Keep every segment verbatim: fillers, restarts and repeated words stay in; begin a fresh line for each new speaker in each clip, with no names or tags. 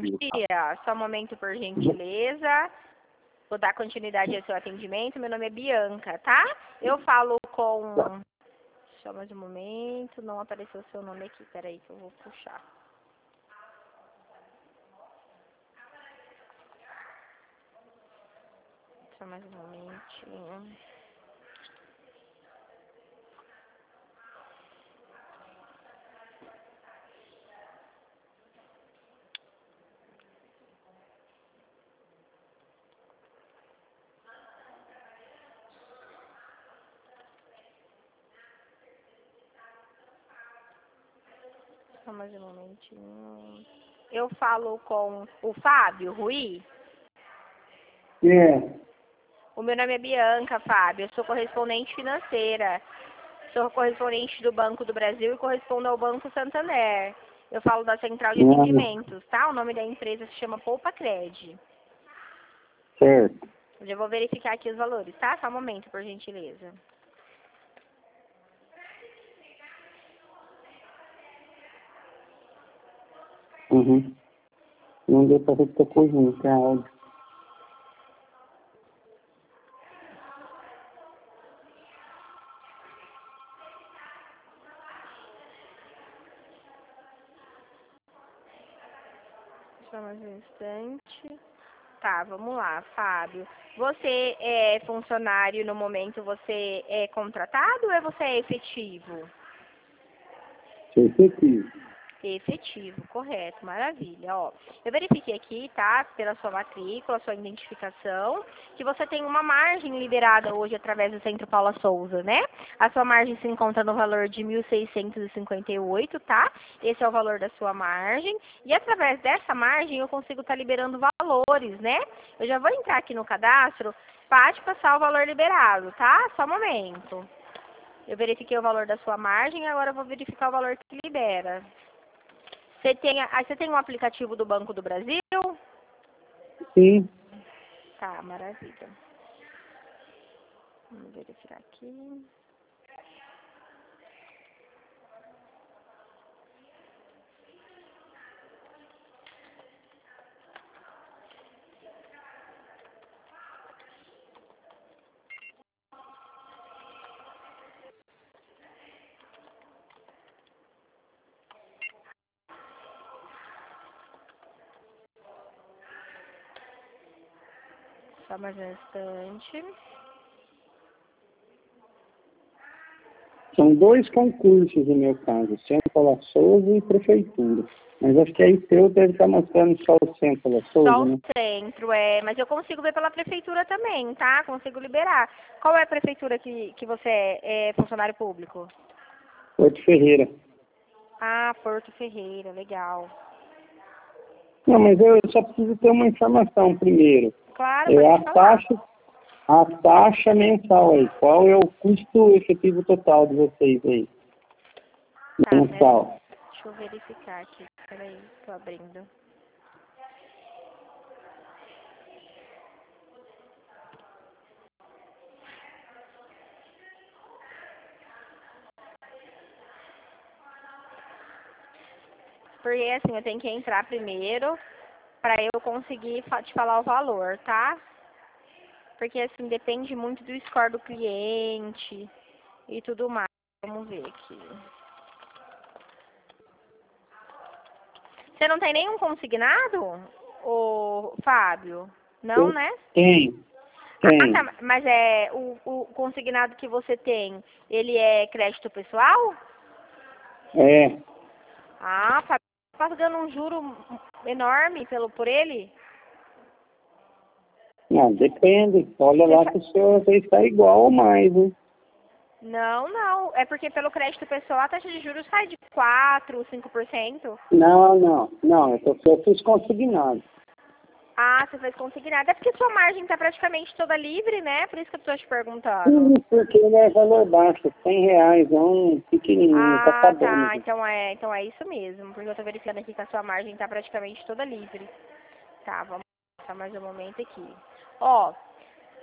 dia. Só um momento, por gentileza. Vou dar continuidade ao seu atendimento. Meu nome é Bianca, tá? Eu falo com... Só mais um momento. Não apareceu o seu nome aqui. Peraí que eu vou puxar. Só mais um momentinho. Só mais um momentinho. Eu falo com o Fábio Rui.
É.
O meu nome é Bianca, Fábio. Eu sou correspondente financeira. Sou correspondente do Banco do Brasil e correspondo ao Banco Santander. Eu falo da Central de Atendimentos, tá? O nome da empresa se chama Poupa Cred.
Certo.
Eu já vou verificar aqui os valores, tá? Só um momento, por gentileza.
Uhum. Não deu pra ver que tocou junto, é áudio.
Só mais um instante. Tá, vamos lá, Fábio. Você é funcionário no momento, você é contratado ou é você é efetivo?
Efetivo.
Efetivo, correto, maravilha. Ó, eu verifiquei aqui, tá, pela sua matrícula, sua identificação, que você tem uma margem liberada hoje através do Centro Paula Souza, né? A sua margem se encontra no valor de mil seiscentos e cinquenta e oito, tá? Esse é o valor da sua margem. E através dessa margem eu consigo estar liberando valores, né? Eu já vou entrar aqui no cadastro para te passar o valor liberado, tá? Só um momento. Eu verifiquei o valor da sua margem, agora eu vou verificar o valor que libera. Você tem, aí você tem um aplicativo do Banco do Brasil?
Sim.
Tá, maravilha. Vamos verificar aqui. Só mais um instante.
São dois concursos no meu caso, Centro Paula Souza e Prefeitura. Mas acho que aí teu deve estar mostrando só o Centro Paula Souza,
Só o
né?
centro, é. Mas eu consigo ver pela prefeitura também, tá? Consigo liberar. Qual é a prefeitura que, que você é, é funcionário público?
Porto Ferreira.
Ah, Porto Ferreira, legal.
Não, mas eu só preciso ter uma informação primeiro.
Claro,
É
pode
a
falar.
taxa, a taxa mensal aí. Qual é o custo efetivo total de vocês aí?
Tá,
Mensal.
peraí. Deixa eu verificar aqui. Peraí, tô abrindo. Porque assim, eu tenho que entrar primeiro para eu conseguir fa- te falar o valor, tá? Porque assim, depende muito do score do cliente e tudo mais. Vamos ver aqui. Você não tem nenhum consignado, ô Fábio? Não,
Eu
né?
tenho,
Ah,
tenho.
tá. Mas é o, o consignado que você tem, ele é crédito pessoal?
É.
Ah, Fábio, tá pagando um juro enorme pelo, por ele?
Não, depende. Olha
Você
lá
fa-
que o senhor está igual ou mais, hein?
Não, não. É porque pelo crédito pessoal a taxa de juros sai de quatro, cinco por cento.
Não, não, não. Eu, tô, eu fiz consignado.
Ah, você fez consignado. É porque sua margem tá praticamente toda livre, né? Por isso que eu tô te perguntando.
Sim, porque ele é valor baixo, cem reais, é um pequenininho, tá
Ah, tá.
acabando.
Então é, então é isso mesmo. Porque eu tô verificando aqui que a sua margem tá praticamente toda livre. Tá, vamos passar mais um momento aqui. Ó,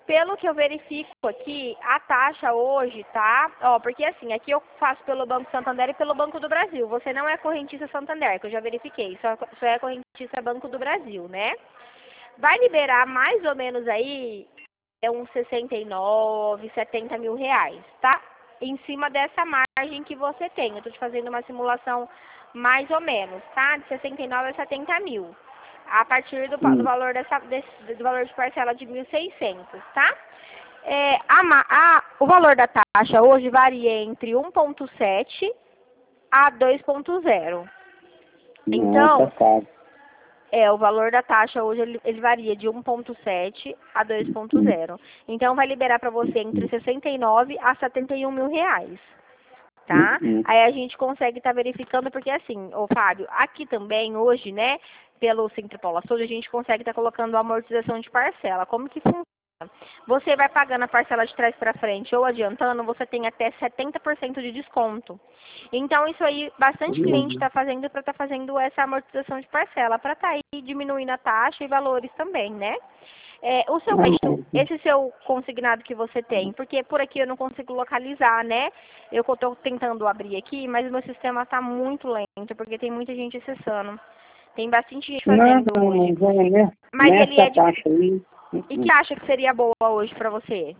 Pelo que eu verifico aqui, a taxa hoje, tá? Ó, porque assim, aqui eu faço pelo Banco Santander e pelo Banco do Brasil. Você não é correntista Santander, que eu já verifiquei. Só, só é correntista Banco do Brasil, né? Vai liberar mais ou menos aí é uns sessenta e nove, setenta mil reais, tá? Em cima dessa margem que você tem. Eu tô te fazendo uma simulação mais ou menos, tá? De sessenta e nove a setenta mil. A partir do, do,
Hum.
valor dessa, desse, do valor de parcela de mil e seiscentos, tá? É, a, a, o valor da taxa hoje varia entre um ponto sete a dois ponto zero.
Não, tá
Então,
caro.
é, o valor da taxa hoje ele, ele varia de um ponto sete a dois ponto
Hum.
zero. Então, vai liberar para você entre sessenta e nove a setenta e um mil reais.
Hum,
Tá?
hum.
Aí a gente consegue estar tá verificando, porque assim, ô Fábio, aqui também hoje, né, pelo Centro Paula Souza, a gente consegue estar tá colocando a amortização de parcela. Como que funciona? Você vai pagando a parcela de trás para frente ou adiantando, você tem até setenta por cento de desconto. Então, isso aí, bastante cliente está fazendo para estar tá fazendo essa amortização de parcela, para estar tá aí diminuindo a taxa e valores também, né? É, o seu crédito, esse seu consignado que você tem, porque por aqui eu não consigo localizar, né? Eu estou tentando abrir aqui, mas o meu sistema está muito lento, porque tem muita gente acessando. Tem bastante gente fazendo
Não,
hoje.
não, não, né?
Mas ele é
Nessa
de...
taxa aí.
E que acha que seria boa hoje para você?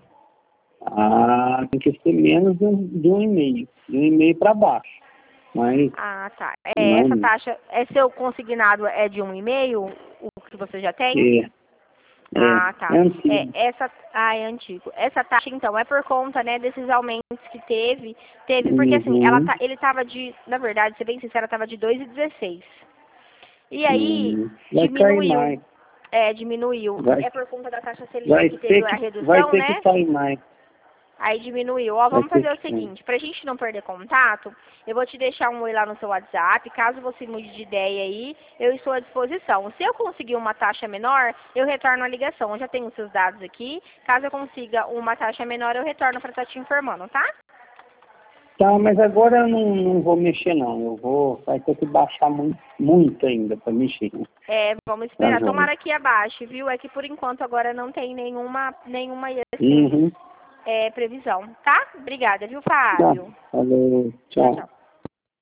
Ah, tem que ser menos de um, de um e meio. De um e meio para baixo. Mas
Ah, tá. É, essa
não.
taxa, é seu consignado é de um e meio, o que você já tem?
É, é,
Ah, tá.
é
É,
antigo.
essa, ah, é antigo. Essa taxa, então, é por conta, né, desses aumentos que teve. Teve, porque assim, ela
Uhum.
tá, ele tava de, na verdade, ser bem sincera, tava de dois e dezesseis. E aí,
Uhum. Vai cair
diminuiu.
mais.
É, diminuiu.
Vai,
É por conta da taxa Selic
vai
que teve
ter
a
que, vai
redução,
ter que
né?
cair mais.
Aí diminuiu. Ó,
Vai
vamos
ter
fazer
que
o
cair.
seguinte, pra gente não perder contato, eu vou te deixar um oi lá no seu WhatsApp. Caso você mude de ideia aí, eu estou à disposição. Se eu conseguir uma taxa menor, eu retorno a ligação. Eu já tenho os seus dados aqui. Caso eu consiga uma taxa menor, eu retorno para estar te informando, tá?
Tá, mas agora eu não, não vou mexer não. Eu vou. Vai ter que baixar muito, muito ainda para mexer.
É, vamos
Tá,
esperar.
joia.
Tomara que abaixe, viu? É que por enquanto agora não tem nenhuma, nenhuma assim,
Uhum.
é, previsão, tá? Obrigada, viu,
Tá.
Fábio?
Valeu.
Tchau,
Tchau.
tchau.